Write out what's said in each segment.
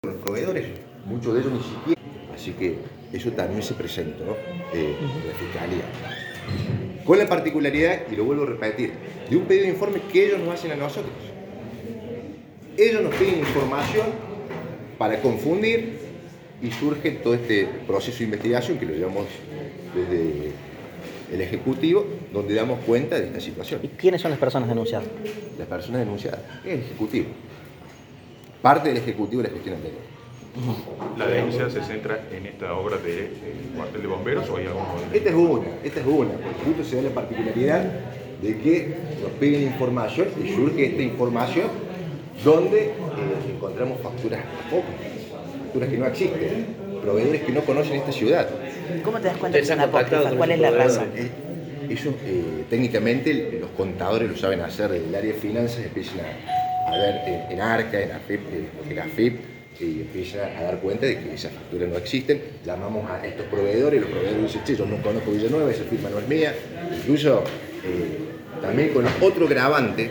Los proveedores, muchos de ellos ni siquiera. Así que eso también se presentó en la Fiscalía. Con la particularidad, y lo vuelvo a repetir, de un pedido de informe que ellos nos hacen a nosotros. Ellos nos piden información para confundir y surge todo este proceso de investigación que lo llevamos desde el Ejecutivo, donde damos cuenta de esta situación. ¿Y quiénes son las personas denunciadas? Las personas denunciadas, el Ejecutivo. Parte del Ejecutivo de la gestión anterior. ¿La denuncia se centra en esta obra del cuartel de bomberos o hay algo más? Esta es una, porque justo se da la particularidad de que nos piden información y surge esta información donde encontramos facturas apócrifas, que no existen, proveedores que no conocen esta ciudad. ¿Cómo te das cuenta que son apócrifas? ¿Cuál es la razón? Eso técnicamente los contadores lo saben hacer, del área de finanzas empiezan a ver en ARCA, en AFIP, y empiezan a dar cuenta de que esas facturas no existen. Llamamos a estos proveedores, los proveedores dicen, che, yo no conozco Villanueva, esa firma no es mía. Incluso también con otro agravante,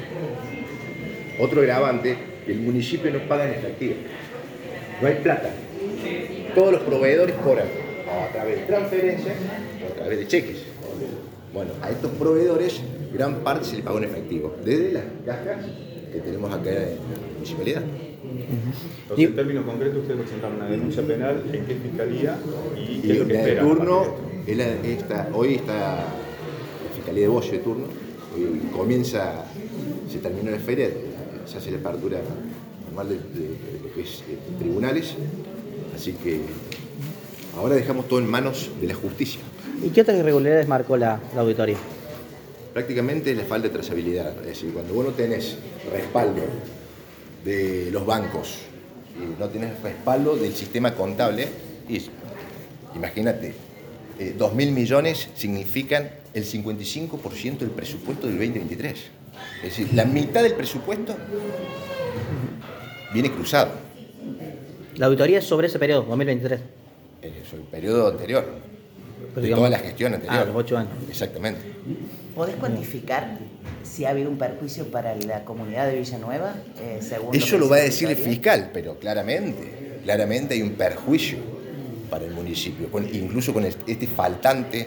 que el municipio no paga en efectivo. No hay plata. Todos los proveedores cobran a través de transferencias o a través de cheques. Bueno, a estos proveedores gran parte se les pagó en efectivo, desde las cajas que tenemos acá en la municipalidad. Entonces, en términos concretos, ustedes presentaron una denuncia penal, ¿en qué fiscalía y qué es lo que de esperan? turno, hoy está la Fiscalía de Bosch de turno, hoy se terminó la feria, se hace la apertura normal de lo que es tribunales, así que ahora dejamos todo en manos de la justicia. ¿Y qué otras irregularidades marcó la auditoría? Prácticamente la falta de trazabilidad, es decir, cuando vos no tenés respaldo de los bancos y no tenés respaldo del sistema contable, imagínate, 2.000 millones significan el 55% del presupuesto del 2023. Es decir, la mitad del presupuesto viene cruzado. La auditoría es sobre ese periodo, 2023. Sobre el periodo anterior, Pero de digamos, toda la gestión anterior. los 8 años. Exactamente. ¿Podés cuantificar si ha habido un perjuicio para la comunidad de Villanueva? Según Eso lo va a decir el auditoría? fiscal, pero claramente hay un perjuicio para el municipio, incluso con este faltante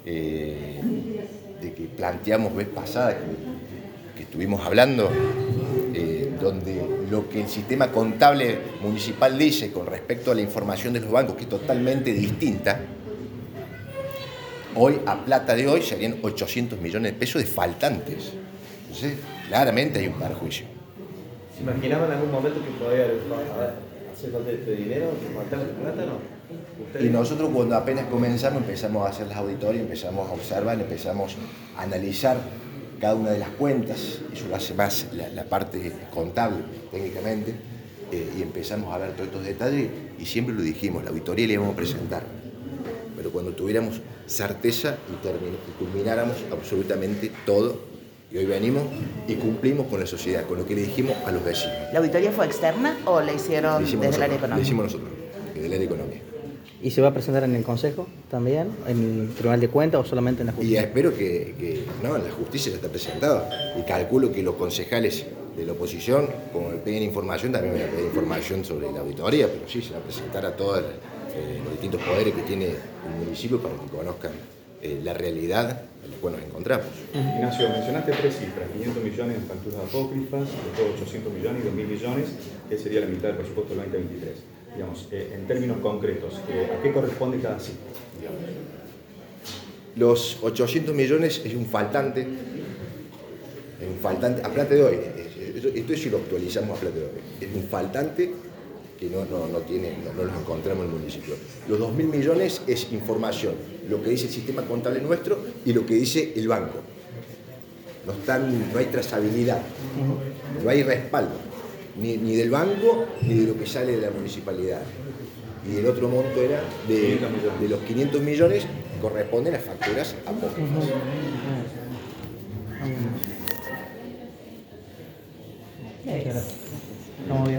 de que planteamos vez pasada, que estuvimos hablando, donde lo que el sistema contable municipal dice con respecto a la información de los bancos, que es totalmente distinta, hoy, a plata de hoy, serían 800 millones de pesos de faltantes. Entonces, claramente hay un perjuicio. ¿Se imaginaban en algún momento que podía hacer falta este dinero, que faltaba plata, no? Y nosotros cuando apenas empezamos a hacer las auditorías, empezamos a observar, empezamos a analizar cada una de las cuentas, eso lo hace más la parte contable técnicamente, y empezamos a ver todos estos detalles y siempre lo dijimos, la auditoría le íbamos a presentar, pero cuando tuviéramos certeza y culmináramos absolutamente todo, y hoy venimos y cumplimos con la sociedad, con lo que le dijimos a los vecinos. ¿La auditoría fue externa o la hicieron desde el área económica? Le hicimos nosotros, desde el área económica. ¿Y se va a presentar en el Consejo también, en el Tribunal de Cuentas o solamente en la Y Justicia? espero que no, en la justicia ya está presentado. Y calculo que los concejales de la oposición, como me piden información, también me piden información sobre la auditoría, pero sí, se va a presentar a todos los distintos poderes que tiene el municipio para que conozcan la realidad en la cual nos encontramos. Ignacio, mencionaste tres cifras, 500 millones en facturas apócrifas, después 800 millones y 2.000 millones, que sería la mitad del presupuesto del 2023. Digamos, en términos concretos, ¿a qué corresponde cada cifra? Digamos? Los 800 millones es un faltante a plata de hoy. Esto si lo actualizamos a plata de hoy. Es un faltante que no los encontramos en el municipio. Los 2.000 millones es información, lo que dice el sistema contable nuestro y lo que dice el banco. No hay trazabilidad, no hay respaldo, ni del banco ni de lo que sale de la municipalidad. Y el otro monto era de los 500 millones corresponden a facturas apócrifas.